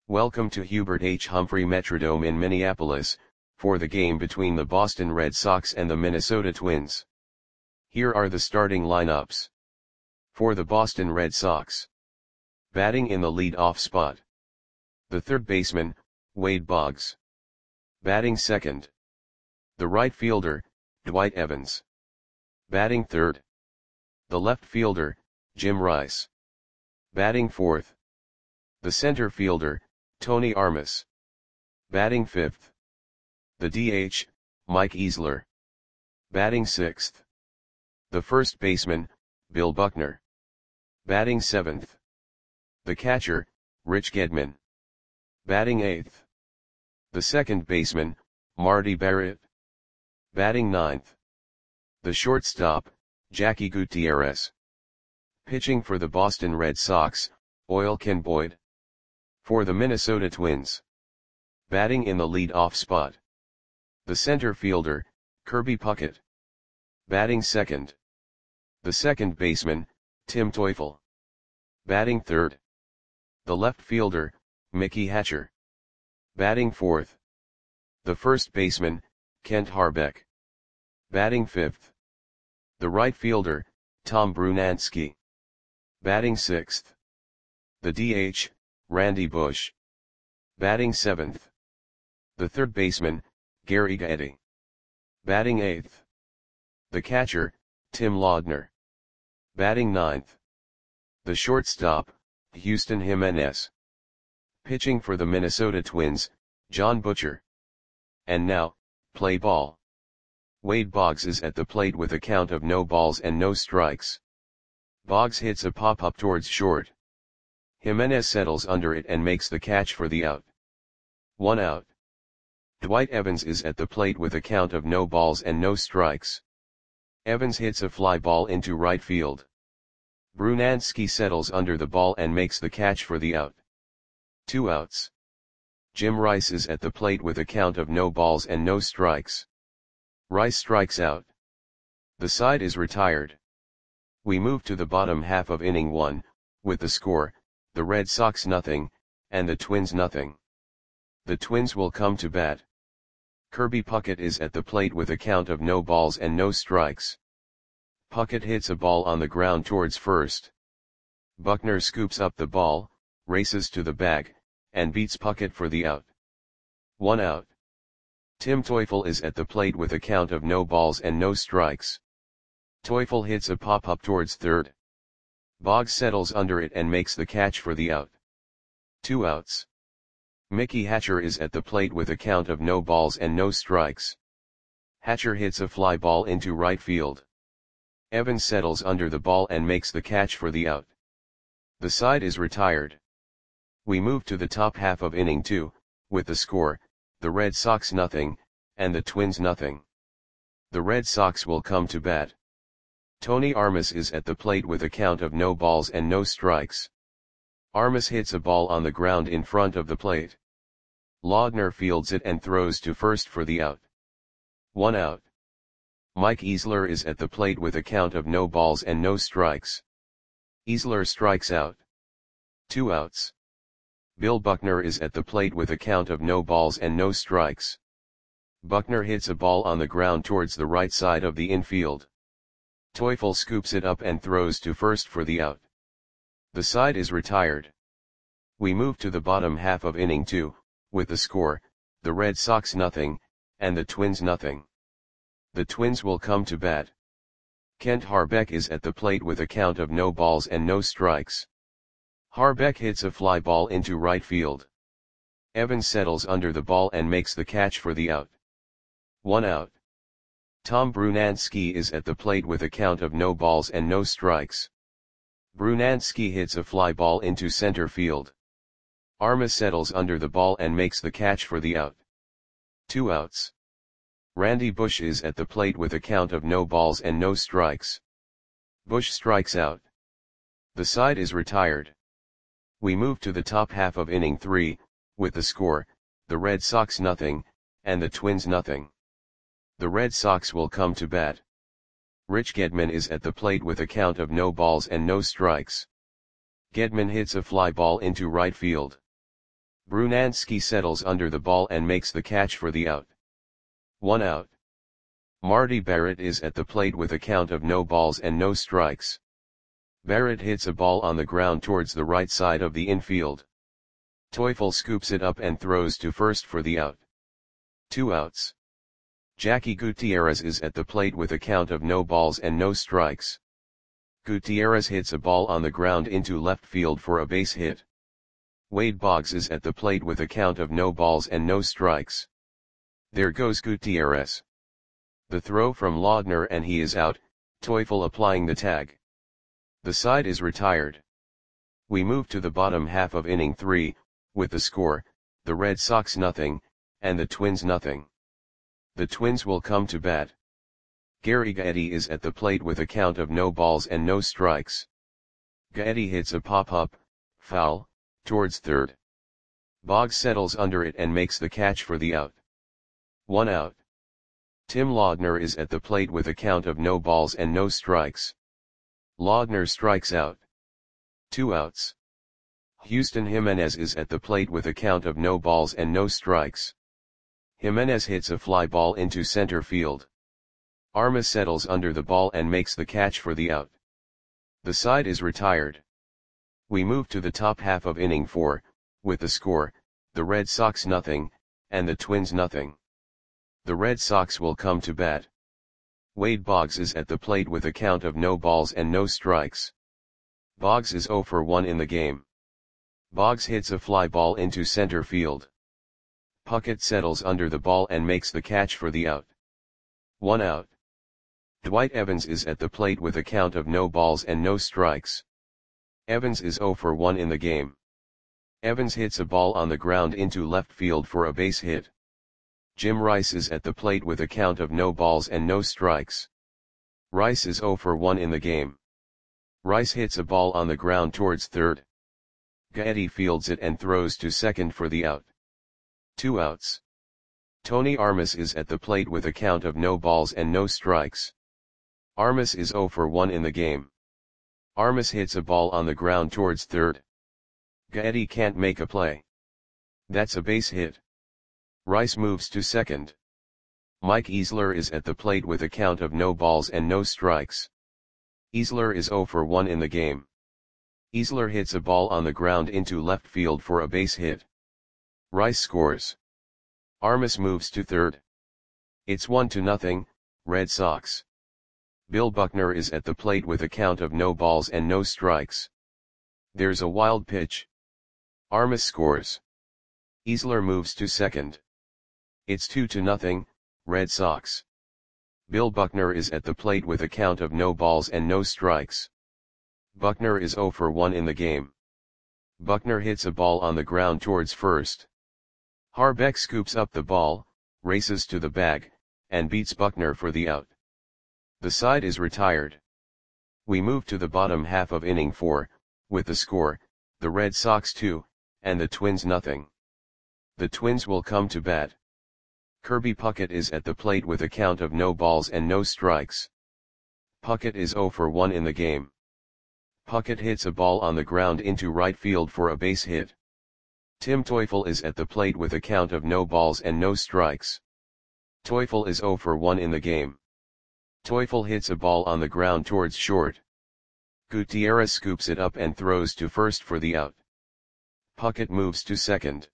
Welcome to Hubert H. Humphrey Metrodome in Minneapolis, for the game between the Boston Red Sox and the Minnesota Twins. Here are the starting lineups. For the Boston Red Sox. Batting in the lead-off spot. The third baseman, Wade Boggs. Batting second. The right fielder, Dwight Evans. Batting third. The left fielder, Jim Rice. Batting fourth. The center fielder, Tony Armas. Batting fifth. The DH, Mike Easler. Batting sixth. The first baseman, Bill Buckner. Batting seventh. The catcher, Rich Gedman. Batting eighth. The second baseman, Marty Barrett. Batting ninth. The shortstop, Jackie Gutierrez. Pitching for the Boston Red Sox, Oil Ken Boyd. For the Minnesota Twins. Batting in the lead-off spot. The center fielder, Kirby Puckett. Batting second. The second baseman, Tim Teufel. Batting third. The left fielder, Mickey Hatcher. Batting fourth. The first baseman, Kent Hrbek. Batting fifth. The right fielder, Tom Brunansky. Batting sixth. The DH, Randy Bush. Batting seventh. The third baseman, Gary Getty. Batting eighth. The catcher, Tim Laudner. Batting ninth. The shortstop, Houston Jimenez. Pitching for the Minnesota Twins, John Butcher. And now, play ball. Wade Boggs is at the plate with a count of no balls and no strikes. Boggs hits a pop-up towards short. Jimenez settles under it and makes the catch for the out. 1 out. Dwight Evans is at the plate with a count of no balls and no strikes. Evans hits a fly ball into right field. Brunansky settles under the ball and makes the catch for the out. 2 outs. Jim Rice is at the plate with a count of no balls and no strikes. Rice strikes out. The side is retired. We move to the bottom half of inning 1, with the score, the Red Sox nothing, and the Twins nothing. The Twins will come to bat. Kirby Puckett is at the plate with a count of no balls and no strikes. Puckett hits a ball on the ground towards first. Buckner scoops up the ball, races to the bag, and beats Puckett for the out. 1 out. Tim Teufel is at the plate with a count of no balls and no strikes. Teufel hits a pop-up towards third. Boggs settles under it and makes the catch for the out. 2 outs. Mickey Hatcher is at the plate with a count of no balls and no strikes. Hatcher hits a fly ball into right field. Evans settles under the ball and makes the catch for the out. The side is retired. We move to the top half of inning 2, with the score, the Red Sox nothing, and the Twins nothing. The Red Sox will come to bat. Tony Armas is at the plate with a count of no balls and no strikes. Armas hits a ball on the ground in front of the plate. Laudner fields it and throws to first for the out. 1 out. Mike Easler is at the plate with a count of no balls and no strikes. Easler strikes out. 2 outs. Bill Buckner is at the plate with a count of no balls and no strikes. Buckner hits a ball on the ground towards the right side of the infield. Teufel scoops it up and throws to first for the out. The side is retired. We move to the bottom half of inning 2, with the score, the Red Sox nothing, and the Twins nothing. The Twins will come to bat. Kent Hrbek is at the plate with a count of no balls and no strikes. Hrbek hits a fly ball into right field. Evans settles under the ball and makes the catch for the out. 1 out. Tom Brunansky is at the plate with a count of no balls and no strikes. Brunansky hits a fly ball into center field. Armas settles under the ball and makes the catch for the out. 2 outs. Randy Bush is at the plate with a count of no balls and no strikes. Bush strikes out. The side is retired. We move to the top half of inning 3, with the score, the Red Sox nothing, and the Twins nothing. The Red Sox will come to bat. Rich Gedman is at the plate with a count of no balls and no strikes. Gedman hits a fly ball into right field. Brunansky settles under the ball and makes the catch for the out. 1 out. Marty Barrett is at the plate with a count of no balls and no strikes. Barrett hits a ball on the ground towards the right side of the infield. Teufel scoops it up and throws to first for the out. 2 outs. Jackie Gutierrez is at the plate with a count of no balls and no strikes. Gutierrez hits a ball on the ground into left field for a base hit. Wade Boggs is at the plate with a count of no balls and no strikes. There goes Gutierrez. The throw from Laudner and he is out, Teufel applying the tag. The side is retired. We move to the bottom half of inning 3, with the score, the Red Sox nothing, and the Twins nothing. The Twins will come to bat. Gary Gaetti is at the plate with a count of no balls and no strikes. Gaetti hits a pop-up, foul, towards third. Boggs settles under it and makes the catch for the out. 1 out. Tim Laudner is at the plate with a count of no balls and no strikes. Laudner strikes out. 2 outs. Houston Jimenez is at the plate with a count of no balls and no strikes. Jimenez hits a fly ball into center field. Armas settles under the ball and makes the catch for the out. The side is retired. We move to the top half of inning 4, with the score, the Red Sox nothing, and the Twins nothing. The Red Sox will come to bat. Wade Boggs is at the plate with a count of no balls and no strikes. Boggs is 0 for 1 in the game. Boggs hits a fly ball into center field. Puckett settles under the ball and makes the catch for the out. 1 out. Dwight Evans is at the plate with a count of no balls and no strikes. Evans is 0 for 1 in the game. Evans hits a ball on the ground into left field for a base hit. Jim Rice is at the plate with a count of no balls and no strikes. Rice is 0 for 1 in the game. Rice hits a ball on the ground towards third. Gaetti fields it and throws to second for the out. 2 outs. Tony Armas is at the plate with a count of no balls and no strikes. Armas is 0 for 1 in the game. Armas hits a ball on the ground towards third. Gaetti can't make a play. That's a base hit. Rice moves to second. Mike Easler is at the plate with a count of no balls and no strikes. Easler is 0 for 1 in the game. Easler hits a ball on the ground into left field for a base hit. Rice scores. Armas moves to third. It's 1-0, Red Sox. Bill Buckner is at the plate with a count of no balls and no strikes. There's a wild pitch. Armas scores. Easler moves to second. It's 2-0, Red Sox. Bill Buckner is at the plate with a count of no balls and no strikes. Buckner is 0 for 1 in the game. Buckner hits a ball on the ground towards first. Harbeck scoops up the ball, races to the bag, and beats Buckner for the out. The side is retired. We move to the bottom half of inning 4, with the score, the Red Sox 2, and the Twins nothing. The Twins will come to bat. Kirby Puckett is at the plate with a count of no balls and no strikes. Puckett is 0 for 1 in the game. Puckett hits a ball on the ground into right field for a base hit. Tim Teufel is at the plate with a count of no balls and no strikes. Teufel is 0 for 1 in the game. Teufel hits a ball on the ground towards short. Gutierrez scoops it up and throws to first for the out. Puckett moves to second.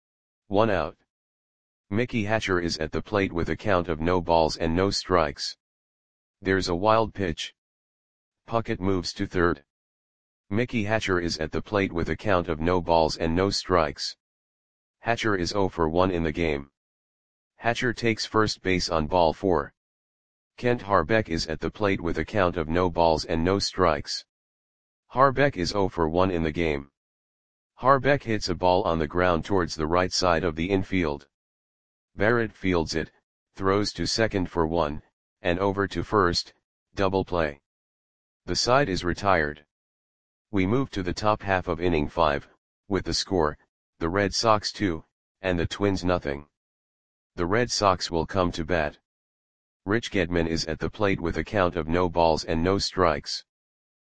1 out. Mickey Hatcher is at the plate with a count of no balls and no strikes. There's a wild pitch. Puckett moves to third. Mickey Hatcher is at the plate with a count of no balls and no strikes. Hatcher is 0 for 1 in the game. Hatcher takes first base on ball 4. Kent Harbeck is at the plate with a count of no balls and no strikes. Harbeck is 0 for 1 in the game. Harbeck hits a ball on the ground towards the right side of the infield. Barrett fields it, throws to second for 1, and over to first, double play. The side is retired. We move to the top half of inning 5, with the score, the Red Sox 2, and the Twins nothing. The Red Sox will come to bat. Rich Gedman is at the plate with a count of no balls and no strikes.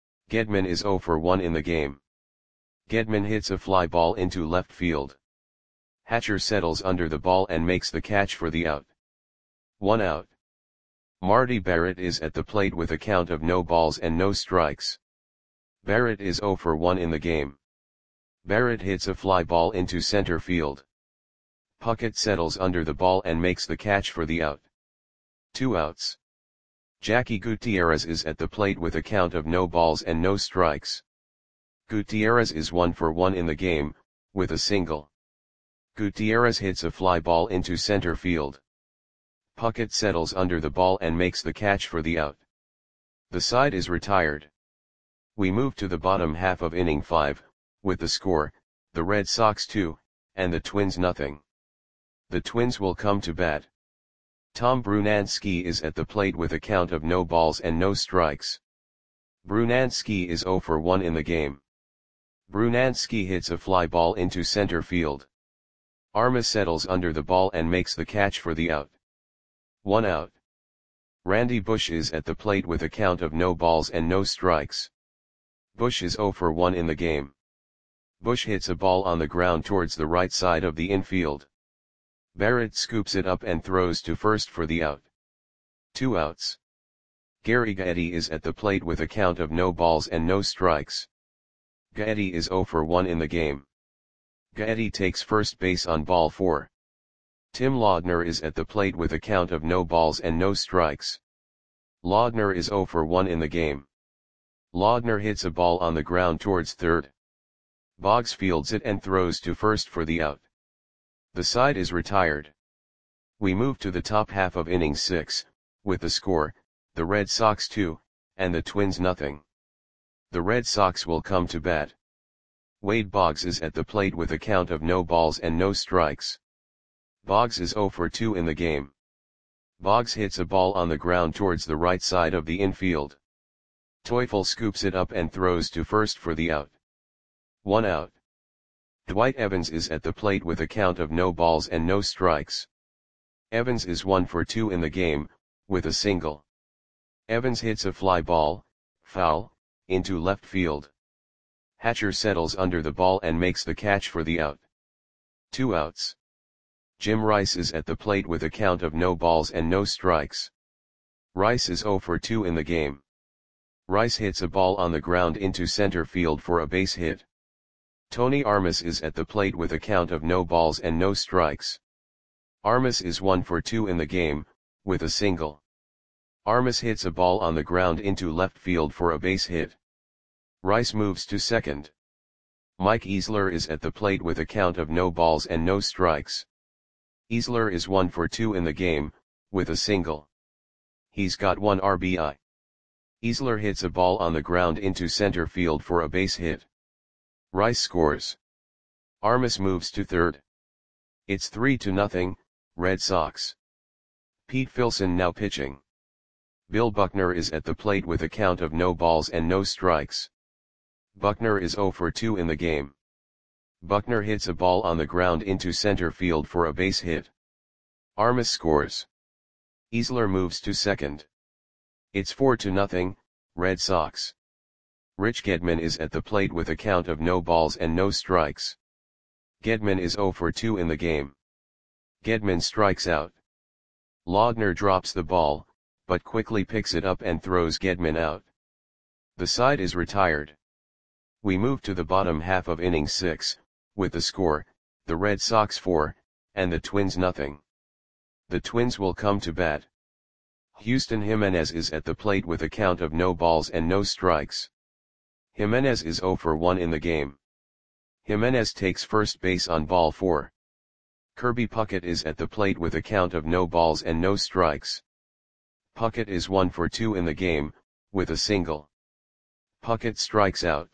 Gedman is 0 for 1 in the game. Gedman hits a fly ball into left field. Hatcher settles under the ball and makes the catch for the out. 1 out. Marty Barrett is at the plate with a count of no balls and no strikes. Barrett is 0 for 1 in the game. Barrett hits a fly ball into center field. Puckett settles under the ball and makes the catch for the out. 2 outs. Jackie Gutierrez is at the plate with a count of no balls and no strikes. Gutierrez is 1 for 1 in the game, with a single. Gutierrez hits a fly ball into center field. Puckett settles under the ball and makes the catch for the out. The side is retired. We move to the bottom half of inning 5, with the score, the Red Sox 2, and the Twins nothing. The Twins will come to bat. Tom Brunansky is at the plate with a count of no balls and no strikes. Brunansky is 0 for 1 in the game. Brunansky hits a fly ball into center field. Armas settles under the ball and makes the catch for the out. 1 out. Randy Bush is at the plate with a count of no balls and no strikes. Bush is 0 for 1 in the game. Bush hits a ball on the ground towards the right side of the infield. Barrett scoops it up and throws to first for the out. 2 outs. Gary Gaetti is at the plate with a count of no balls and no strikes. Gaetti is 0 for 1 in the game. Gaetti takes first base on ball 4. Tim Laudner is at the plate with a count of no balls and no strikes. Laudner is 0 for 1 in the game. Laudner hits a ball on the ground towards third. Boggs fields it and throws to first for the out. The side is retired. We move to the top half of inning 6, with the score, the Red Sox 2, and the Twins nothing. The Red Sox will come to bat. Wade Boggs is at the plate with a count of no balls and no strikes. Boggs is 0 for 2 in the game. Boggs hits a ball on the ground towards the right side of the infield. Teufel scoops it up and throws to first for the out. 1 out. Dwight Evans is at the plate with a count of no balls and no strikes. Evans is 1 for 2 in the game, with a single. Evans hits a fly ball, foul, into left field. Hatcher settles under the ball and makes the catch for the out. 2 outs. Jim Rice is at the plate with a count of no balls and no strikes. Rice is 0 for 2 in the game. Rice hits a ball on the ground into center field for a base hit. Tony Armas is at the plate with a count of no balls and no strikes. Armas is 1 for 2 in the game, with a single. Armas hits a ball on the ground into left field for a base hit. Rice moves to second. Mike Easler is at the plate with a count of no balls and no strikes. Easler is 1 for 2 in the game, with a single. He's got 1 RBI. Easler hits a ball on the ground into center field for a base hit. Rice scores. Armas moves to third. It's 3-0, Red Sox. Pete Filson now pitching. Bill Buckner is at the plate with a count of no balls and no strikes. Buckner is 0 for 2 in the game. Buckner hits a ball on the ground into center field for a base hit. Armas scores. Easler moves to second. It's 4-0, Red Sox. Rich Gedman is at the plate with a count of no balls and no strikes. Gedman is 0 for 2 in the game. Gedman strikes out. Laudner drops the ball, but quickly picks it up and throws Gedman out. The side is retired. We move to the bottom half of inning 6, with the score, the Red Sox 4, and the Twins nothing. The Twins will come to bat. Houston Jimenez is at the plate with a count of no balls and no strikes. Jimenez is 0 for 1 in the game. Jimenez takes first base on ball 4. Kirby Puckett is at the plate with a count of no balls and no strikes. Puckett is 1 for 2 in the game, with a single. Puckett strikes out.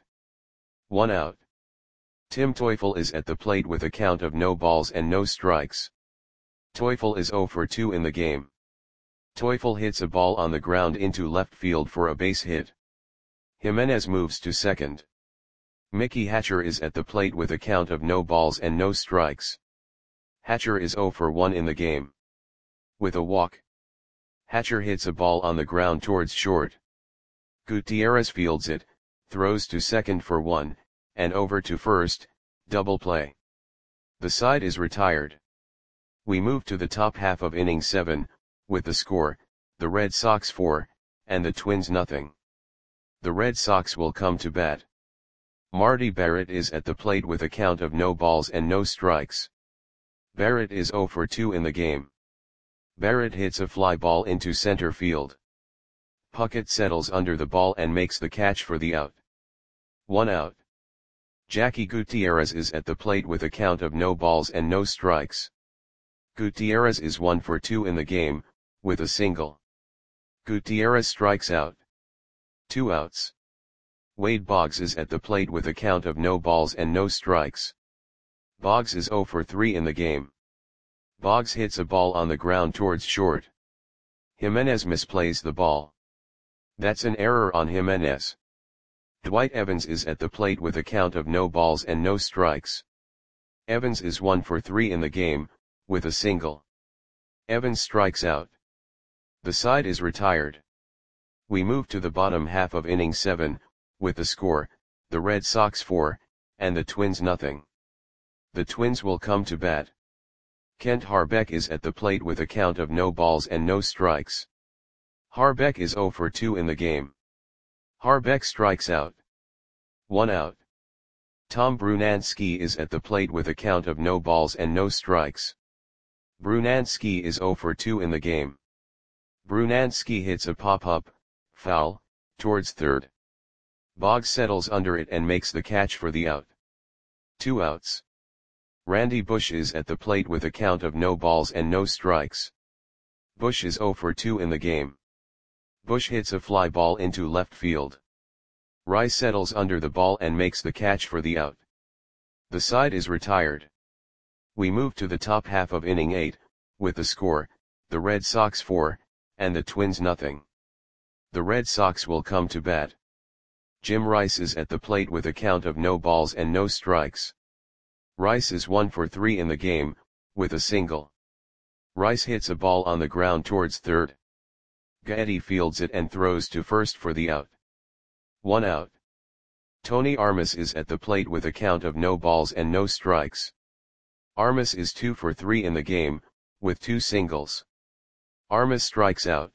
1 out. Tim Teufel is at the plate with a count of no balls and no strikes. Teufel is 0 for 2 in the game. Teufel hits a ball on the ground into left field for a base hit. Jimenez moves to second. Mickey Hatcher is at the plate with a count of no balls and no strikes. Hatcher is 0 for 1 in the game. With a walk. Hatcher hits a ball on the ground towards short. Gutierrez fields it, throws to second for 1, and over to first, double play. The side is retired. We move to the top half of inning 7, with the score, the Red Sox 4, and the Twins nothing. The Red Sox will come to bat. Marty Barrett is at the plate with a count of no balls and no strikes. Barrett is 0 for 2 in the game. Barrett hits a fly ball into center field. Puckett settles under the ball and makes the catch for the out. 1 out. Jackie Gutierrez is at the plate with a count of no balls and no strikes. Gutierrez is 1 for 2 in the game, with a single. Gutierrez strikes out. 2 outs. Wade Boggs is at the plate with a count of no balls and no strikes. Boggs is 0 for 3 in the game. Boggs hits a ball on the ground towards short. Jimenez misplays the ball. That's an error on Jimenez. Dwight Evans is at the plate with a count of no balls and no strikes. Evans is 1 for 3 in the game, with a single. Evans strikes out. The side is retired. We move to the bottom half of inning 7, with the score, the Red Sox 4, and the Twins nothing. The Twins will come to bat. Kent Harbeck is at the plate with a count of no balls and no strikes. Harbeck is 0 for 2 in the game. Harbeck strikes out. 1 out. Tom Brunansky is at the plate with a count of no balls and no strikes. Brunansky is 0 for 2 in the game. Brunansky hits a pop-up, foul, towards third. Boggs settles under it and makes the catch for the out. 2 outs. Randy Bush is at the plate with a count of no balls and no strikes. Bush is 0 for 2 in the game. Bush hits a fly ball into left field. Rice settles under the ball and makes the catch for the out. The side is retired. We move to the top half of inning 8, with the score, the Red Sox 4, and the Twins nothing. The Red Sox will come to bat. Jim Rice is at the plate with a count of no balls and no strikes. Rice is 1 for 3 in the game, with a single. Rice hits a ball on the ground towards third. Gaetti fields it and throws to first for the out. 1 out. Tony Armas is at the plate with a count of no balls and no strikes. Armas is 2 for 3 in the game, with 2 singles. Armas strikes out.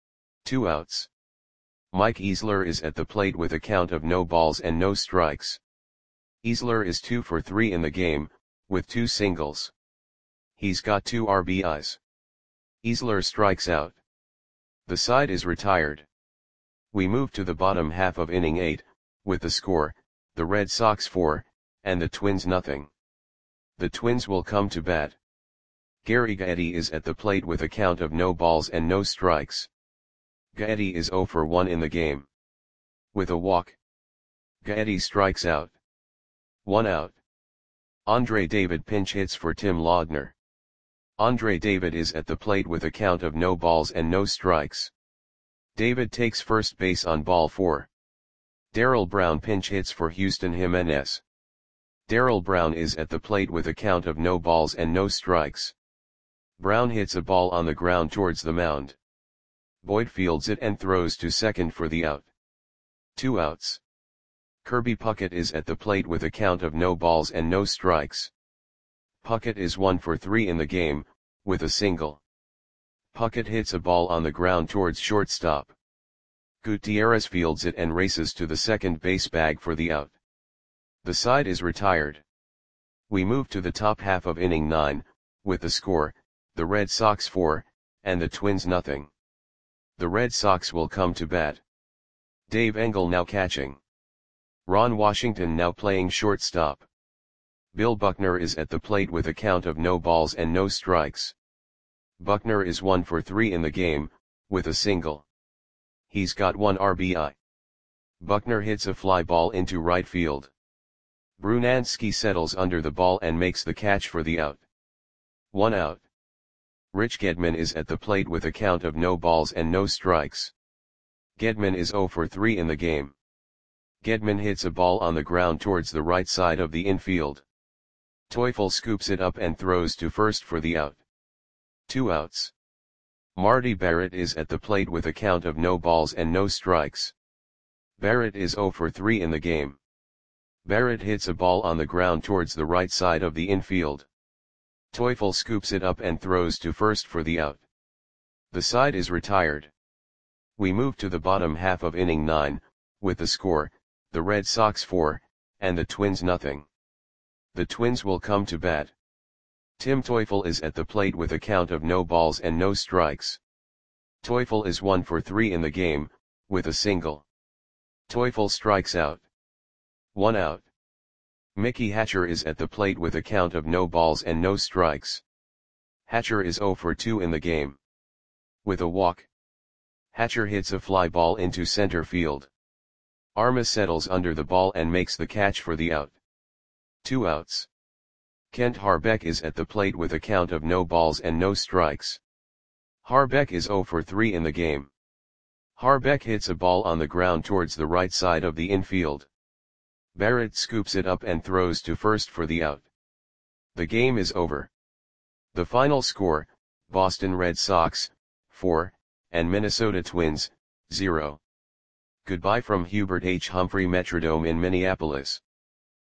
2 outs. Mike Easler is at the plate with a count of no balls and no strikes. Easler is 2 for 3 in the game, with 2 singles. He's got 2 RBIs. Easler strikes out. The side is retired. We move to the bottom half of inning 8, with the score, the Red Sox 4, and the Twins nothing. The Twins will come to bat. Gary Gaetti is at the plate with a count of no balls and no strikes. Gaetti is 0 for 1 in the game. With a walk. Gaetti strikes out. 1 out. Andre David pinch hits for Tim Laudner. Andre David is at the plate with a count of no balls and no strikes. David takes first base on ball 4. Darrell Brown pinch hits for Houston Jimenez. Darrell Brown is at the plate with a count of no balls and no strikes. Brown hits a ball on the ground towards the mound. Boyd fields it and throws to second for the out. 2 outs. Kirby Puckett is at the plate with a count of no balls and no strikes. Puckett is 1 for 3 in the game, with a single. Puckett hits a ball on the ground towards shortstop. Gutierrez fields it and races to the second base bag for the out. The side is retired. We move to the top half of inning 9, with the score, the Red Sox 4, and the Twins nothing. The Red Sox will come to bat. Dave Engel now catching. Ron Washington now playing shortstop. Bill Buckner is at the plate with a count of no balls and no strikes. Buckner is 1 for 3 in the game, with a single. He's got 1 RBI. Buckner hits a fly ball into right field. Brunansky settles under the ball and makes the catch for the out. 1 out. Rich Gedman is at the plate with a count of no balls and no strikes. Gedman is 0 for 3 in the game. Gedman hits a ball on the ground towards the right side of the infield. Teufel scoops it up and throws to first for the out. 2 outs. Marty Barrett is at the plate with a count of no balls and no strikes. Barrett is 0 for 3 in the game. Barrett hits a ball on the ground towards the right side of the infield. Teufel scoops it up and throws to first for the out. The side is retired. We move to the bottom half of inning 9, with the score, the Red Sox 4, and the Twins nothing. The Twins will come to bat. Tim Teufel is at the plate with a count of no balls and no strikes. Teufel is 1 for 3 in the game, with a single. Teufel strikes out. 1 out. Mickey Hatcher is at the plate with a count of no balls and no strikes. Hatcher is 0 for 2 in the game. With a walk, Hatcher hits a fly ball into center field. Armas settles under the ball and makes the catch for the out. 2 outs. Kent Harbeck is at the plate with a count of no balls and no strikes. Harbeck is 0 for 3 in the game. Harbeck hits a ball on the ground towards the right side of the infield. Barrett scoops it up and throws to first for the out. The game is over. The final score, Boston Red Sox, 4, and Minnesota Twins, 0. Goodbye from Hubert H. Humphrey Metrodome in Minneapolis.